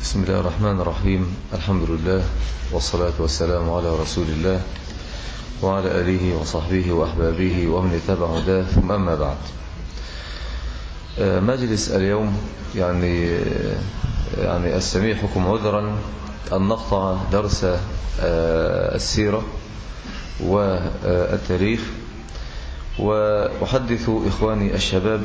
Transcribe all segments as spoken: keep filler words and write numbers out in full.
بسم الله الرحمن الرحيم. الحمد لله والصلاة والسلام على رسول الله وعلى آله وصحبه وأحبابه ومن اتبع هداه، ثم أما بعد. مجلس اليوم يعني يعني أستميحكم عذرا أن نقطع درس السيرة والتاريخ، وأحدث إخواني الشباب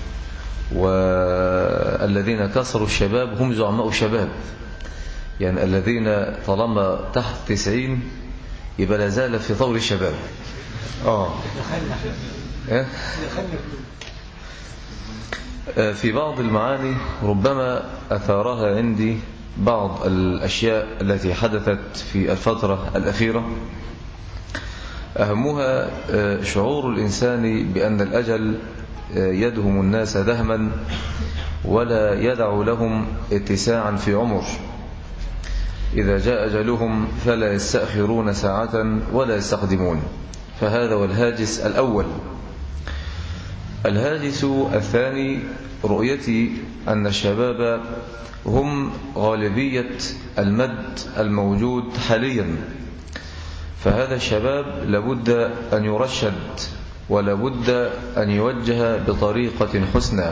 والذين كسروا الشباب هم زعماء الشباب، يعني الذين طالما تحت تسعين يبقى لا زال في طور الشباب. آه. إيه؟ في بعض المعاني ربما أثارها عندي بعض الأشياء التي حدثت في الفترة الأخيرة، أهمها شعور الإنسان بأن الأجل يدهم الناس دهما ولا يدع لهم اتساعا في عمر. إذا جاء أجلهم فلا يستأخرون ساعة ولا يستقدمون. فهذا هو الهاجس الأول. الهاجس الثاني رؤيتي أن الشباب هم غالبية المد الموجود حاليا، فهذا الشباب لابد أن يرشد ولابد أن يوجه بطريقة حسنى،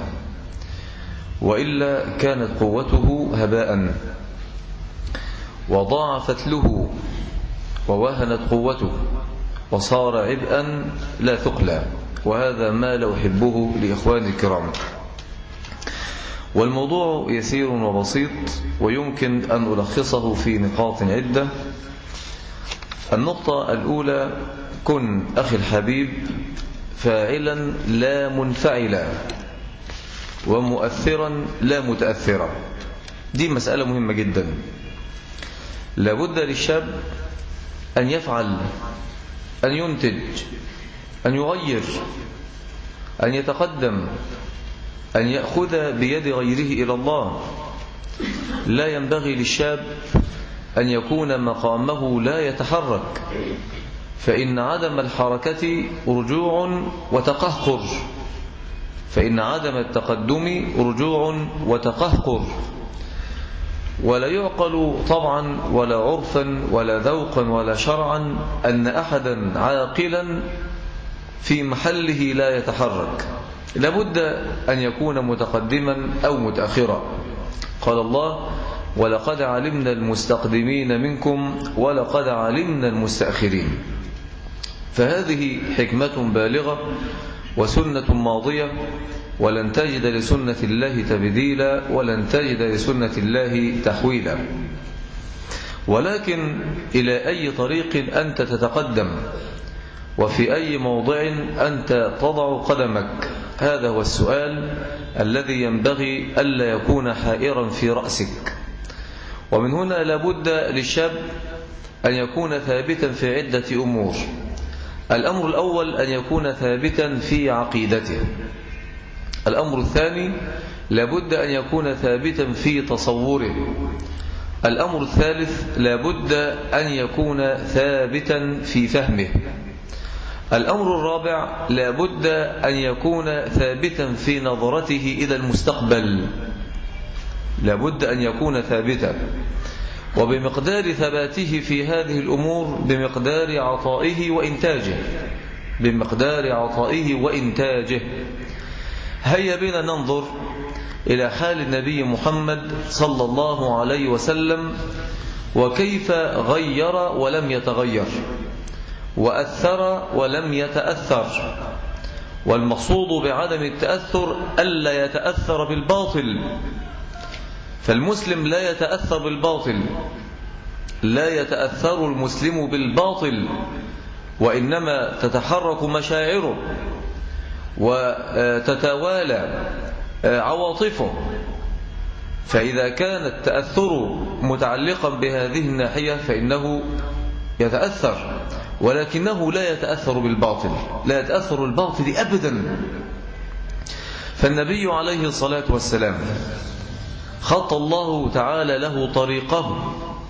وإلا كانت قوته هباء وضاعفت له ووهنت قوته وصار عبئا لا ثقلا، وهذا ما لا أحبه لإخواني الكرام. والموضوع يسير وبسيط ويمكن أن ألخصه في نقاط عدة. النقطة الأولى: كن أخي الحبيب فاعلا لا منفعلا، ومؤثرا لا متأثرا. دي مسألة مهمة جدا. لابد للشاب أن يفعل، أن ينتج، أن يغير، أن يتقدم، أن يأخذ بيد غيره إلى الله. لا ينبغي للشاب أن يكون مقامه لا يتحرك، فإن عدم الحركة رجوع وتقهقر، فإن عدم التقدم رجوع وتقهقر. ولا يعقل طبعا ولا عرفا ولا ذوقا ولا شرعا أن أحدا عاقلا في محله لا يتحرك. لابد أن يكون متقدما أو متأخرا. قال الله: ولقد علمنا المستقدمين منكم ولقد علمنا المستأخرين. فهذه حكمة بالغة وسنة ماضية، ولن تجد لسنة الله تبديلا ولن تجد لسنة الله تحويلا. ولكن إلى أي طريق أنت تتقدم وفي أي موضع أنت تضع قدمك؟ هذا هو السؤال الذي ينبغي ألا يكون حائرا في رأسك. ومن هنا لابد للشاب أن يكون ثابتا في عدة أمور. الأمر الأول أن يكون ثابتا في عقيدته. الأمر الثاني لابد أن يكون ثابتا في تصوره. الأمر الثالث لابد أن يكون ثابتا في فهمه. الأمر الرابع لابد أن يكون ثابتا في نظرته إلى المستقبل. لابد أن يكون ثابتا، وبمقدار ثباته في هذه الأمور بمقدار عطائه وإنتاجه بمقدار عطائه وإنتاجه. هيا بنا ننظر إلى حال النبي محمد صلى الله عليه وسلم، وكيف غير ولم يتغير، وأثر ولم يتأثر. والمقصود بعدم التأثر ألا يتأثر بالباطل، فالمسلم لا يتأثر بالباطل، لا يتأثر المسلم بالباطل، وإنما تتحرك مشاعره وتتوالى عواطفه. فإذا كان التأثر متعلقا بهذه الناحية فإنه يتأثر، ولكنه لا يتأثر بالباطل، لا يتأثر بالباطل أبدا. فالنبي عليه الصلاة والسلام خط الله تعالى له طريقه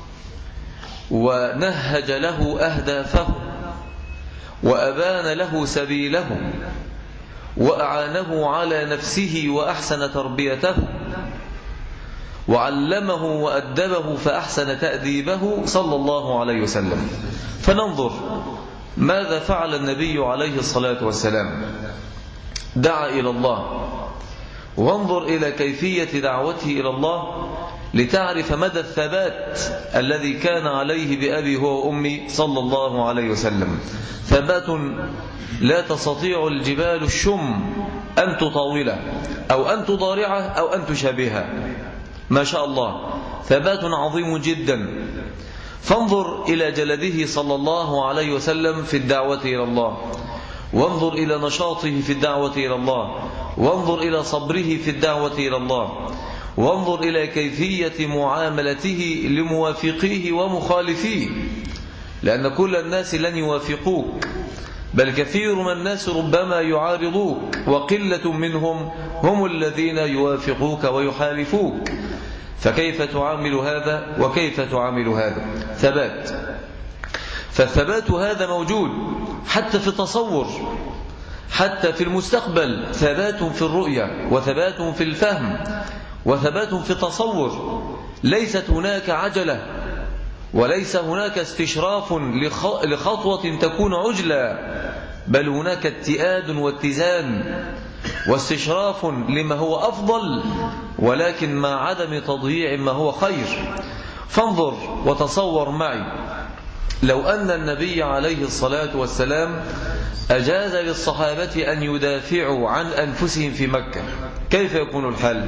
ونهج له أهدافه وأبان له سبيله وأعانه على نفسه وأحسن تربيته، وعلمه وأدبه فأحسن تأديبه صلى الله عليه وسلم. فننظر ماذا فعل النبي عليه الصلاة والسلام. دعا إلى الله، وانظر إلى كيفية دعوته إلى الله لتعرف مدى الثبات الذي كان عليه بأبي هو وأمي صلى الله عليه وسلم. ثبات لا تستطيع الجبال الشم أن تطاوله أو أن تضارعه أو أن تشابهه. ما شاء الله، ثبات عظيم جدا. فانظر إلى جلده صلى الله عليه وسلم في الدعوة إلى الله، وانظر إلى نشاطه في الدعوة إلى الله، وانظر إلى صبره في الدعوة إلى الله، وانظر إلى كيفية معاملته لموافقيه ومخالفيه، لأن كل الناس لن يوافقوك، بل كثير من الناس ربما يعارضوك، وقلة منهم هم الذين يوافقوك ويحالفوك. فكيف تعامل هذا وكيف تعامل هذا؟ ثبات. فالثبات هذا موجود حتى في التصور، حتى في المستقبل، ثبات في الرؤية وثبات في الفهم وثبات في التصور. ليست هناك عجلة، وليس هناك استشراف لخطوة تكون عجلة، بل هناك اتئاد واتزان واستشراف لما هو أفضل، ولكن مع عدم تضييع ما هو خير. فانظر وتصور معي، لو أن النبي عليه الصلاة والسلام أجاز للصحابة أن يدافعوا عن أنفسهم في مكة، كيف يكون الحال؟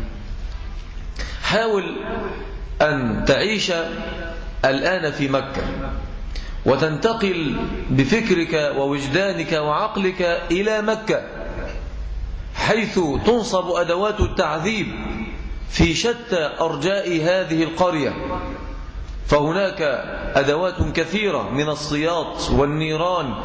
حاول أن تعيش الآن في مكة وتنتقل بفكرك ووجدانك وعقلك إلى مكة، حيث تنصب أدوات التعذيب في شتى أرجاء هذه القرية. فهناك أدوات كثيرة من الصياط والنيران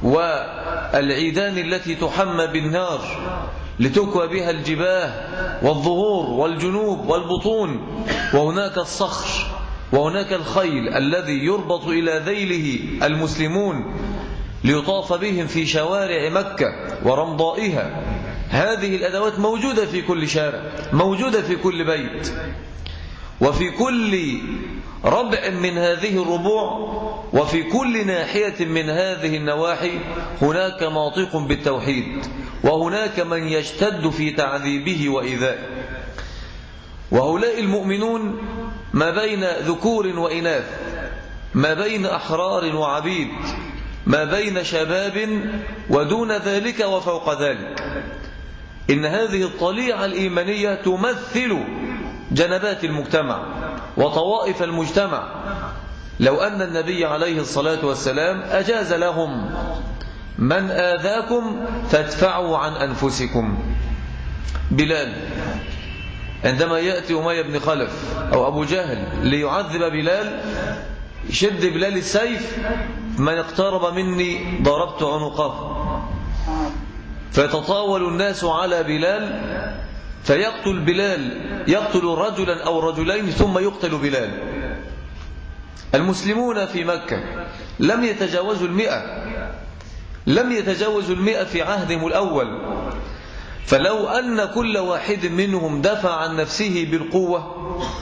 والعيدان التي تحمى بالنار لتكوى بها الجباه والظهور والجنوب والبطون، وهناك الصخر، وهناك الخيل الذي يربط إلى ذيله المسلمون ليطاف بهم في شوارع مكة ورمضائها. هذه الأدوات موجودة في كل شارع، موجودة في كل بيت، وفي كل ربع من هذه الربوع، وفي كل ناحية من هذه النواحي هناك ناطق بالتوحيد، وهناك من يشتد في تعذيبه وإيذائه. وهؤلاء المؤمنون ما بين ذكور وإناث، ما بين أحرار وعبيد، ما بين شباب ودون ذلك وفوق ذلك. إن هذه الطليعة الإيمانية تمثل جنبات المجتمع وطوائف المجتمع. لو أن النبي عليه الصلاة والسلام أجاز لهم: من آذاكم فادفعوا عن أنفسكم. بلال عندما يأتي أمية بن خلف أو أبو جهل ليعذب بلال، شد بلال السيف: من اقترب مني ضربت عنقه. فيتطاول الناس على بلال، فيقتل بلال، يقتل رجلا أو رجلين ثم يقتل بلال. المسلمون في مكة لم يتجاوزوا المئة، لم يتجاوزوا المئة في عهدهم الأول. فلو أن كل واحد منهم دفع عن نفسه بالقوة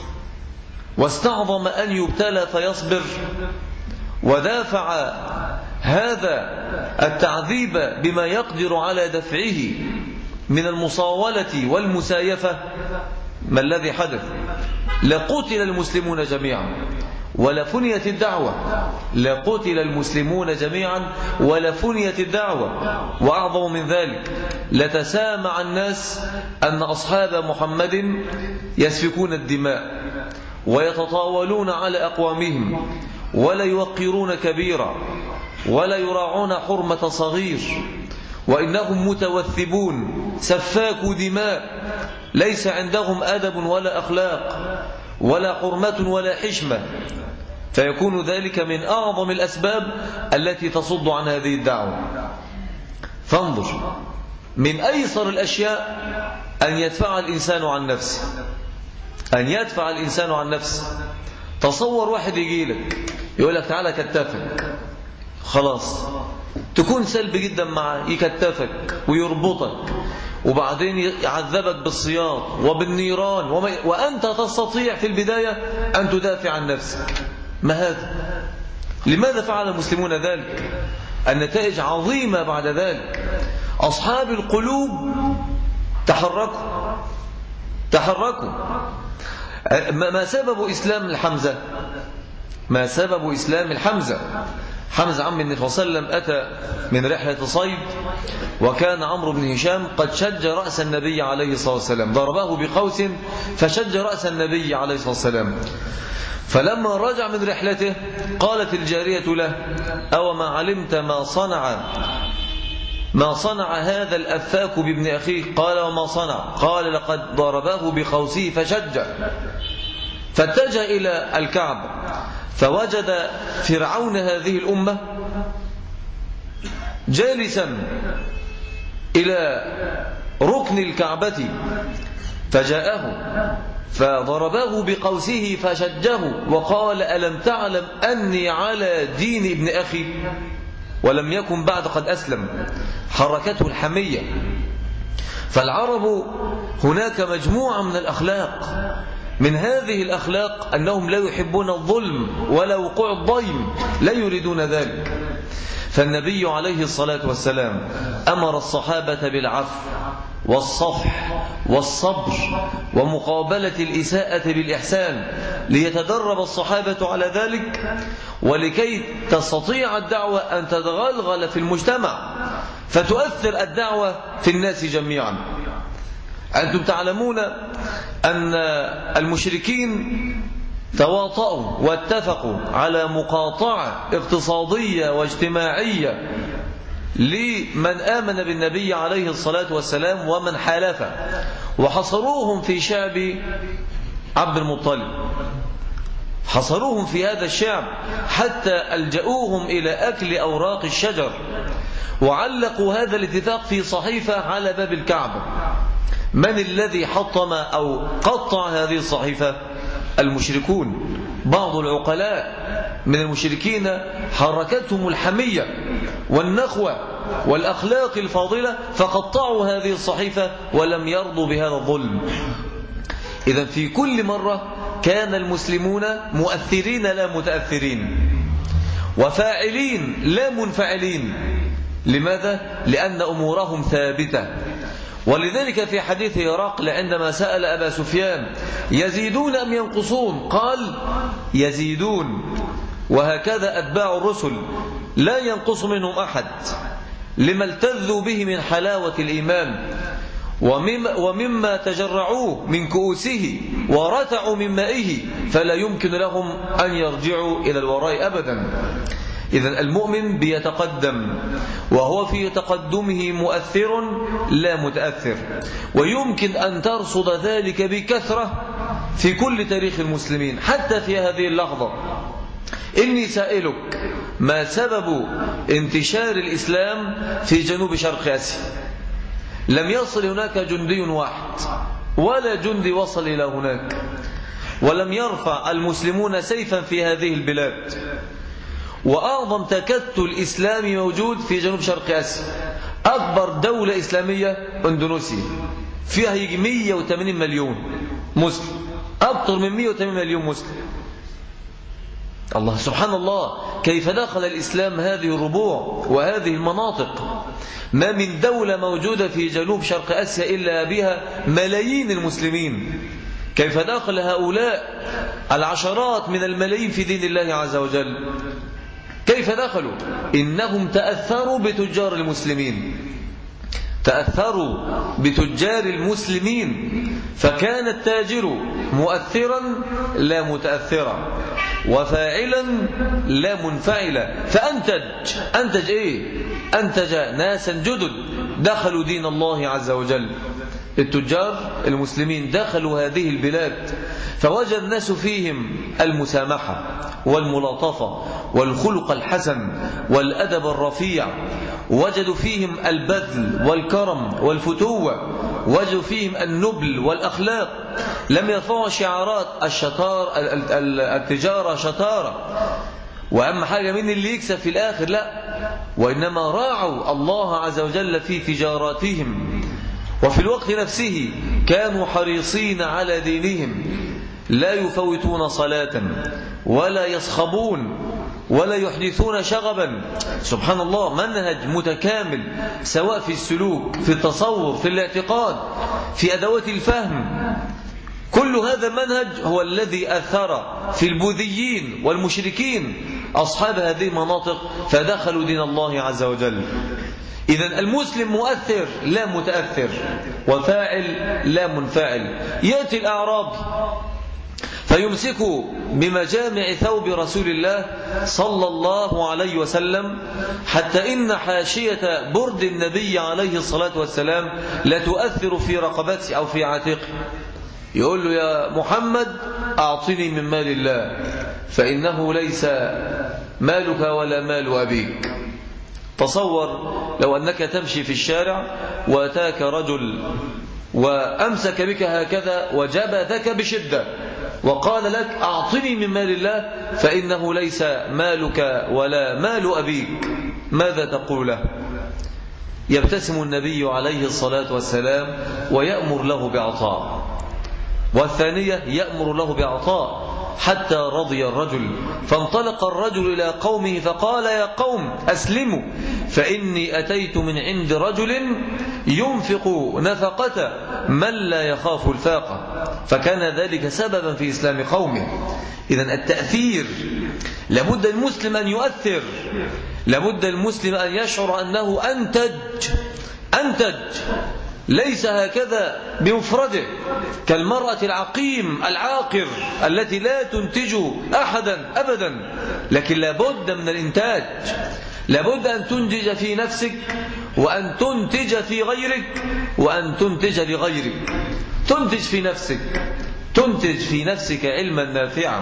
واستعظم أن يبتلى فيصبر، ودافع هذا التعذيب بما يقدر على دفعه من المصاولة والمسايفة، ما الذي حدث؟ لقتل المسلمون جميعا ولفنيت الدعوة، لقتل المسلمون جميعا ولفنيت الدعوة. وأعظم من ذلك، لتسامع الناس أن أصحاب محمد يسفكون الدماء ويتطاولون على أقوامهم، ولا يوقرون كبيرا ولا يراعون حرمة صغير، وإنهم متوثبون سفاك دماء، ليس عندهم أدب ولا أخلاق ولا حرمة ولا حشمة. فيكون ذلك من أعظم الأسباب التي تصد عن هذه الدعوة. فانظر، من أيسر الأشياء أن يدفع الإنسان عن نفسه، أن يدفع الإنسان عن نفسه. تصور واحد يجي لك يقول لك تعالى كتفك، خلاص تكون سلبي جدا معه، يكتفك ويربطك وبعدين يعذبك بالصياط وبالنيران، وأنت تستطيع في البداية أن تدافع عن نفسك. ما هذا؟ لماذا فعل المسلمون ذلك؟ النتائج عظيمة بعد ذلك. أصحاب القلوب تحركوا تحركوا ما سبب إسلام الحمزة؟ ما سبب إسلام الحمزة؟ حمزة عم النبي صلى الله عليه وسلم أتى من رحلة صيد، وكان عمرو بن هشام قد شج رأس النبي عليه الصلاة والسلام، ضربه بقوس فشج رأس النبي عليه الصلاة والسلام. فلما رجع من رحلته قالت الجارية له: أو ما علمت ما صنع ما صنع هذا الأفاك بابن أخيه؟ قال: وما صنع؟ قال: لقد ضربه بقوسه فشج. فاتجه إلى الكعبة فوجد فرعون هذه الأمة جالسا إلى ركن الكعبة، فجاءه فضربه بقوسه فشجه وقال: ألم تعلم أني على دين ابن أخي؟ ولم يكن بعد قد أسلم. حركته الحمية. فالعرب هناك مجموعة من الأخلاق، من هذه الأخلاق أنهم لا يحبون الظلم ولا وقوع الضيم، لا يريدون ذلك. فالنبي عليه الصلاة والسلام أمر الصحابة بالعفو والصفح والصبر ومقابلة الإساءة بالإحسان، ليتدرب الصحابة على ذلك، ولكي تستطيع الدعوة أن تتغلغل في المجتمع فتؤثر الدعوة في الناس جميعا. أنتم تعلمون أن المشركين تواطؤوا واتفقوا على مقاطعة اقتصادية واجتماعية لمن آمن بالنبي عليه الصلاة والسلام ومن حالف، وحصروهم في شعب عبد المطلب، حصروهم في هذا الشعب حتى ألجأوهم إلى أكل أوراق الشجر، وعلقوا هذا الاتفاق في صحيفة على باب الكعبة. من الذي حطم أو قطع هذه الصحيفة؟ المشركون. بعض العقلاء من المشركين حركتهم الحمية والنخوة والأخلاق الفاضلة فقطعوا هذه الصحيفة ولم يرضوا بهذا الظلم. إذن في كل مرة كان المسلمون مؤثرين لا متأثرين، وفاعلين لا منفعلين. لماذا؟ لأن أمورهم ثابتة. ولذلك في حديث هرقل عندما سأل أبا سفيان: يزيدون أم ينقصون؟ قال: يزيدون. وهكذا أتباع الرسل لا ينقص منهم أحد، لما التذوا به من حلاوة الإيمان، ومما تجرعوه من كؤوسه ورتعوا من مائه، فلا يمكن لهم أن يرجعوا إلى الوراء أبدا. إذن المؤمن بيتقدم، وهو في تقدمه مؤثر لا متأثر، ويمكن أن ترصد ذلك بكثرة في كل تاريخ المسلمين حتى في هذه اللحظة. إني سائلك: ما سبب انتشار الإسلام في جنوب شرق آسيا؟ لم يصل هناك جندي واحد، ولا جندي وصل إلى هناك، ولم يرفع المسلمون سيفا في هذه البلاد. وأعظم تكتل إسلامي موجود في جنوب شرق آسيا. أكبر دولة إسلامية أندونيسيا، فيها يجي مئة وثمانين مليون مسلم، أكثر من مئة وثمانين مليون مسلم. الله سبحان الله، كيف دخل الإسلام هذه الربوع وهذه المناطق؟ ما من دولة موجودة في جنوب شرق آسيا إلا بها ملايين المسلمين. كيف دخل هؤلاء العشرات من الملايين في دين الله عز وجل؟ كيف دخلوا؟ إنهم تأثروا بتجار المسلمين، تأثروا بتجار المسلمين، فكان التاجر مؤثرا لا متأثرا، وفاعلا لا منفعلا، فأنتج أنتج إيه؟ أنتج ناسا جدد دخلوا دين الله عز وجل. التجار المسلمين دخلوا هذه البلاد، فوجد الناس فيهم المسامحة والملاطفة والخلق الحسن والأدب الرفيع، وجدوا فيهم البذل والكرم والفتوة، وجدوا فيهم النبل والأخلاق. لم يرفعوا شعارات الشطار التجارة شطارة وأهم حاجة من اللي يكسب في الآخر، لا، وإنما راعوا الله عز وجل في تجاراتهم، وفي الوقت نفسه كانوا حريصين على دينهم، لا يفوتون صلاة ولا يصخبون ولا يحدثون شغبا. سبحان الله، منهج متكامل سواء في السلوك، في التصور، في الاعتقاد، في أدوات الفهم. كل هذا المنهج هو الذي أثر في البوذيين والمشركين أصحاب هذه المناطق فدخلوا دين الله عز وجل. إذن المسلم مؤثر لا متأثر، وفاعل لا منفعل. يأتي الأعرابي فيمسك بمجامع ثوب رسول الله صلى الله عليه وسلم، حتى إن حاشية برد النبي عليه الصلاة والسلام لا تؤثر في رقبته أو في عاتقه. يقول له: يا محمد أعطني من مال الله، فإنه ليس مالك ولا مال أبيك. تصور لو أنك تمشي في الشارع وأتاك رجل وأمسك بك هكذا وجبثك بشدة وقال لك: أعطني من مال الله، فإنه ليس مالك ولا مال أبيك، ماذا تقول له؟ يبتسم النبي عليه الصلاة والسلام ويأمر له بعطاء. والثانية يأمر له بعطاء حتى رضي الرجل، فانطلق الرجل إلى قومه فقال: يا قوم أسلموا، فإني أتيت من عند رجل ينفق نفقة من لا يخاف الفاقة. فكان ذلك سببا في إسلام قومه. إذن التأثير، لابد المسلم أن يؤثر، لابد المسلم أن يشعر أنه أنتج أنتج ليس هكذا بمفرده كالمرأة العقيم العاقر التي لا تنتج أحدا أبدا، لكن لابد من الإنتاج. لابد أن تنتج في نفسك، وأن تنتج في غيرك، وأن تنتج لغيرك. تنتج في نفسك، تنتج في نفسك علما نافعا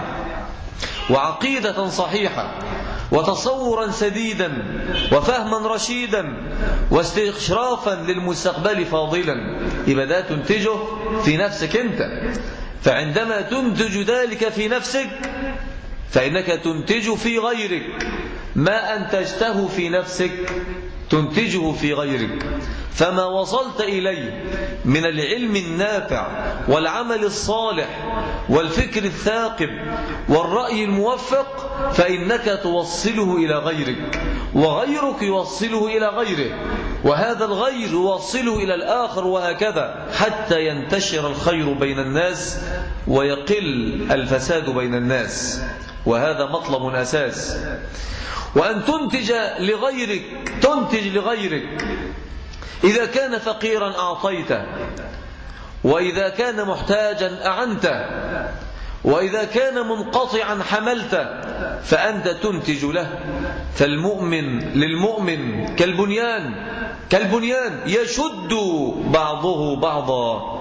وعقيدة صحيحة وتصورا سديدا وفهما رشيدا واستشرافا للمستقبل فاضلا. يبقى ده تنتجه في نفسك أنت. فعندما تنتج ذلك في نفسك فإنك تنتج في غيرك. ما أنتجته في نفسك تنتجه في غيرك. فما وصلت إليه من العلم النافع والعمل الصالح والفكر الثاقب والرأي الموفق فإنك توصله إلى غيرك، وغيرك يوصله إلى غيره، وهذا الغير يوصله إلى الآخر، وهكذا حتى ينتشر الخير بين الناس ويقل الفساد بين الناس. وهذا مطلب أساس. وأن تنتج لغيرك، تنتج لغيرك. إذا كان فقيرا أعطيته، وإذا كان محتاجا أعنته، وإذا كان منقطعا حملته، فأنت تنتج له. فالمؤمن للمؤمن كالبنيان، كالبنيان يشد بعضه بعضا،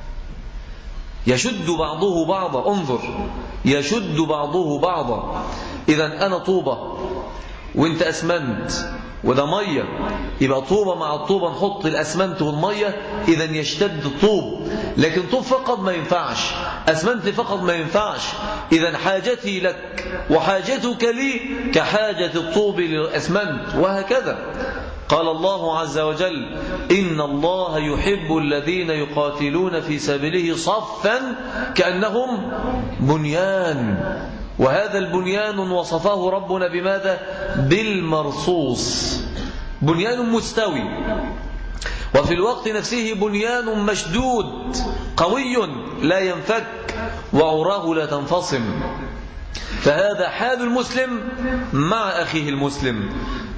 يشد بعضه بعضا. انظر، يشد بعضه بعضا. إذن أنا طوبة وانت أسمنت وده مية، يبقى طوبة مع الطوبة نحط الأسمنت والمية، إذن يشتد الطوب. لكن طوب فقط ما ينفعش، أسمنت فقط ما ينفعش. إذن حاجتي لك وحاجتك لي كحاجة الطوب للأسمنت، وهكذا. قال الله عز وجل: إن الله يحب الذين يقاتلون في سبيله صفا كأنهم بنيان. وهذا البنيان وصفه ربنا بماذا؟ بالمرصوص، بنيان مستوي، وفي الوقت نفسه بنيان مشدود قوي لا ينفك وعراه لا تنفصم. فهذا حال المسلم مع أخيه المسلم.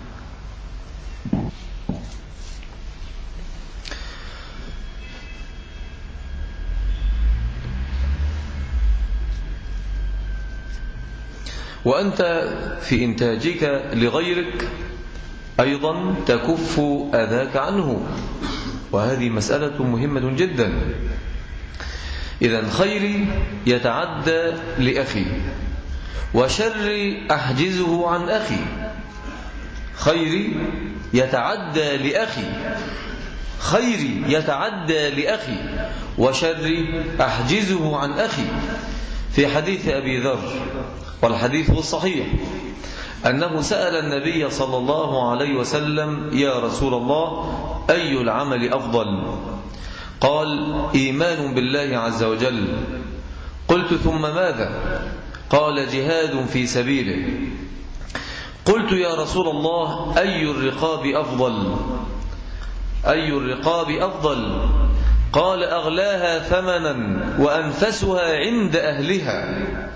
وأنت في إنتاجك لغيرك أيضا تكف أذاك عنه، وهذه مسألة مهمة جدا. إذن خيري يتعدى لأخي، وشري أحجزه عن أخي. خيري يتعدى لأخي، خيري يتعدى لأخي، وشري أحجزه عن أخي. في حديث أبي ذر، والحديث الصحيح، أنه سأل النبي صلى الله عليه وسلم: يا رسول الله، أي العمل أفضل؟ قال إيمان بالله عز وجل. قلت ثم ماذا؟ قال جهاد في سبيله. قلت يا رسول الله أي الرقاب أفضل؟ أي الرقاب أفضل؟ قال أغلاها ثمنا وأنفسها عند أهلها.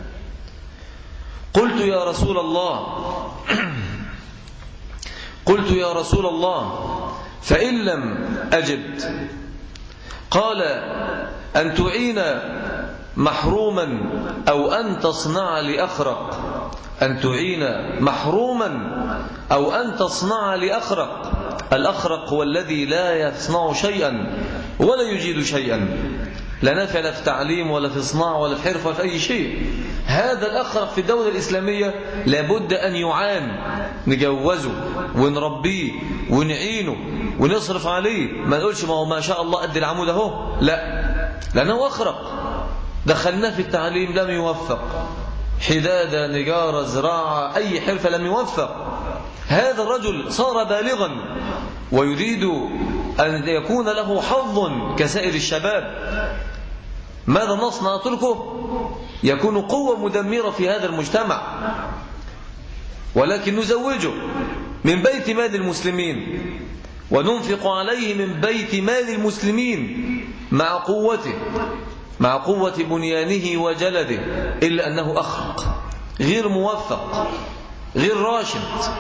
قلت يا رسول الله قلت يا رسول الله فإن لم أجد؟ قال أن تعين محروما أو أن تصنع لأخرق. أن تعين محروما أو أن تصنع لأخرق. الأخرق هو الذي لا يصنع شيئا ولا يجيد شيئا، لا نافع لا في تعليم ولا في صناعة ولا في حرفة ولا في أي شيء. هذا الأخرق في الدولة الإسلامية لابد أن يعان، نجوزه ونربيه ونعينه ونصرف عليه. ما نقولش ما هو ما شاء الله قد العمود اهو، لا، لأنه أخرق. دخلناه في التعليم لم يوفق، حدادة نجارة زراعة أي حرفة لم يوفق. هذا الرجل صار بالغا ويريد أن يكون له حظ كسائر الشباب. ماذا نصنع؟ نتركه يكون قوة مدمرة في هذا المجتمع، ولكن نزوجه من بيت مال المسلمين وننفق عليه من بيت مال المسلمين مع قوته، مع قوة بنيانه وجلده، إلا أنه أخرق غير موفق غير راشد،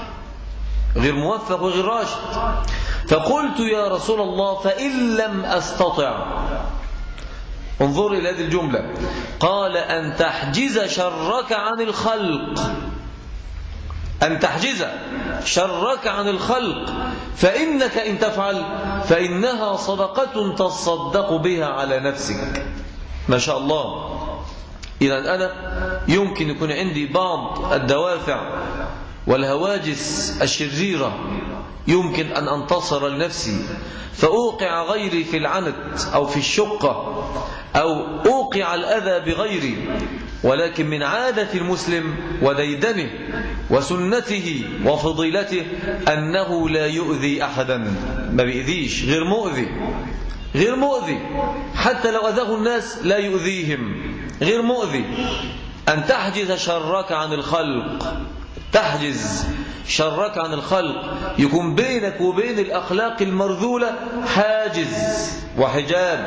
غير موفق وغير راشد. فقلت يا رسول الله فإن لم أستطع؟ انظر إلى هذه الجملة. قال أن تحجز شرك عن الخلق، أن تحجز شرك عن الخلق، فإنك إن تفعل فإنها صدقة تصدق بها على نفسك. ما شاء الله. إذا أنا يمكن يكون عندي بعض الدوافع والهواجس الشريرة، يمكن أن أنتصر لنفسي فأوقع غيري في العنت أو في الشقة أو أوقع الأذى بغيري، ولكن من عادة المسلم وديدنه وسنته وفضيلته أنه لا يؤذي أحدا، ما بيؤذيش، غير مؤذي، غير مؤذي، حتى لو أذاه الناس لا يؤذيهم، غير مؤذي. أن تحجز شرك عن الخلق، تحجز شرك عن الخلق، يكون بينك وبين الأخلاق المرذولة حاجز وحجاب.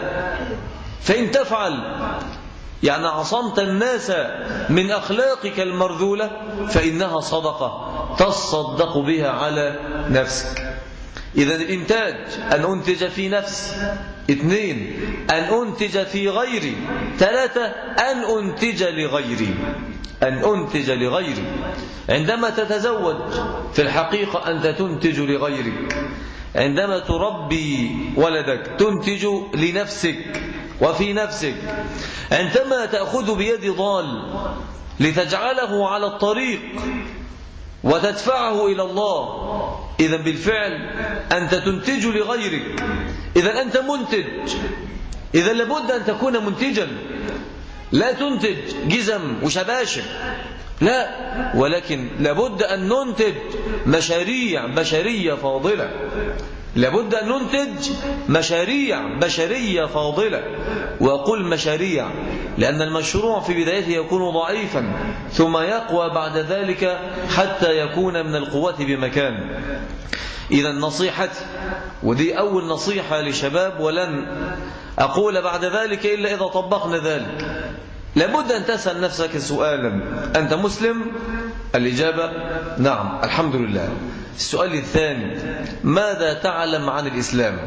فإن تفعل يعني عصمت الناس من أخلاقك المرذولة فإنها صدقة تصدق بها على نفسك. إذا الإنتاج أن أنتج في نفس، اثنين أن أنتج في غيري، ثلاثة أن أنتج لغيري، أن أنتج لغيري. عندما تتزوج في الحقيقة أنت تنتج لغيرك، عندما تربي ولدك تنتج لنفسك وفي نفسك، عندما تأخذ بيد ضال لتجعله على الطريق وتدفعه إلى الله، إذا بالفعل أنت تنتج لغيرك. إذا أنت منتج، إذا لابد أن تكون منتجا، لا تنتج جزم وشباشب، لا، ولكن لابد أن ننتج مشاريع بشرية فاضلة، لابد أن ننتج مشاريع بشرية فاضلة. وأقول مشاريع لأن المشروع في بدايته يكون ضعيفا ثم يقوى بعد ذلك حتى يكون من القوة بمكان. إذا نصيحتي، ودي أول نصيحة لشباب ولن أقول بعد ذلك إلا إذا طبقنا ذلك، لابد أن تسأل نفسك سؤالا: أنت مسلم؟ الإجابة نعم الحمد لله. السؤال الثاني: ماذا تعلم عن الإسلام؟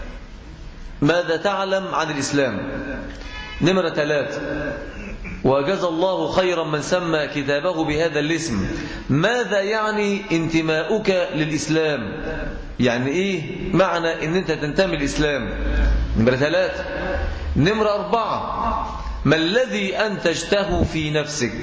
ماذا تعلم عن الإسلام؟ نمرة ثلاثة: وجزى الله خيرا من سمى كتابه بهذا الاسم، ماذا يعني انتماؤك للإسلام؟ يعني إيه معنى أن أنت تنتمي للإسلام؟ نمرة ثلاثة. نمرة أربعة: ما الذي أنتجته في نفسك؟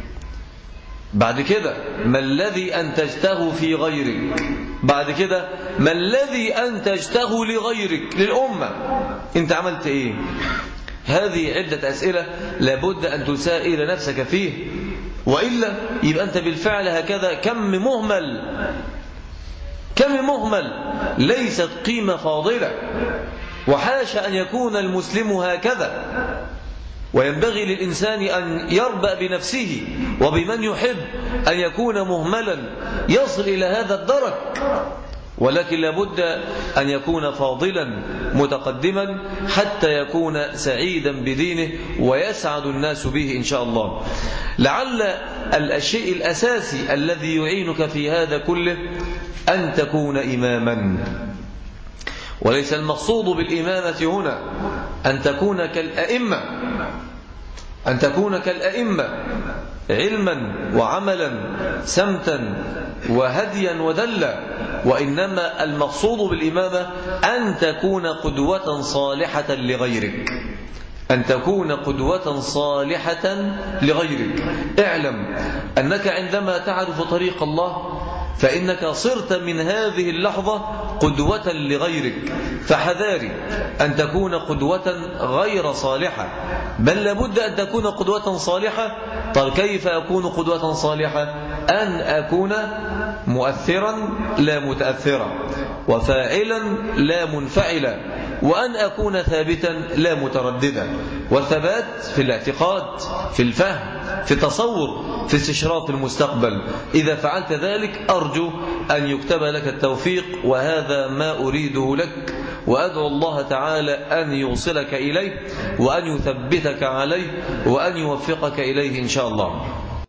بعد كده ما الذي أنتجته في غيرك؟ بعد كده ما الذي أنتجته لغيرك، للأمة؟ أنت عملت إيه؟ هذه عدة أسئلة لابد أن تسائل نفسك فيه، وإلا يبقى أنت بالفعل هكذا كم مهمل، كم مهمل، ليست قيمة فاضلة. وحاش أن يكون المسلم هكذا، وينبغي للإنسان أن يربأ بنفسه وبمن يحب أن يكون مهملا يصل إلى هذا الدرك، ولكن لابد أن يكون فاضلا متقدما حتى يكون سعيدا بدينه ويسعد الناس به إن شاء الله. لعل الشيء الأساسي الذي يعينك في هذا كله أن تكون إماما، وليس المقصود بالإمامة هنا أن تكون كالأئمة أن تكون كالأئمة علما وعملا سمتا وهديا ودلا، وإنما المقصود بالإمامة أن تكون قدوة صالحة لغيرك أن تكون قدوة صالحة لغيرك. اعلم أنك عندما تعرف طريق الله فإنك صرت من هذه اللحظة قدوة لغيرك، فحذاري أن تكون قدوة غير صالحة، بل لابد أن تكون قدوة صالحة. طيب كيف أكون قدوة صالحة؟ أن أكون مؤثرا لا متأثرا، وفاعلا لا منفعلا، وأن أكون ثابتا لا مترددا. والثبات في الاعتقاد، في الفهم، في التصور، في استشراف المستقبل. إذا فعلت ذلك أرجو أن يكتب لك التوفيق، وهذا ما أريده لك، وأدعو الله تعالى أن يوصلك إليه وأن يثبتك عليه وأن يوفقك إليه إن شاء الله.